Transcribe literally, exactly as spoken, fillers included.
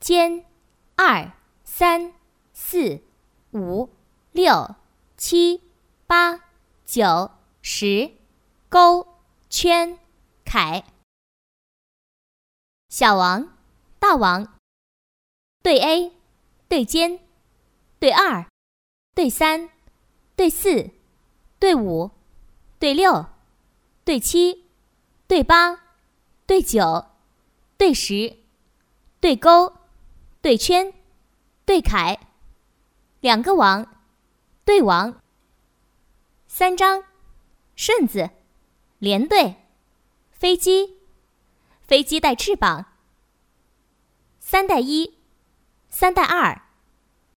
尖，二、三、四、五、六、七、八、九、十，勾、圈、楷。小王、大王，对 A， 对尖，对二，对三，对四，对五，对六，对七，对八，对九，对十，对勾，对圈，对楷。两个王，对王。三张，顺子，连队，飞机，飞机带翅膀。三带一，三带二，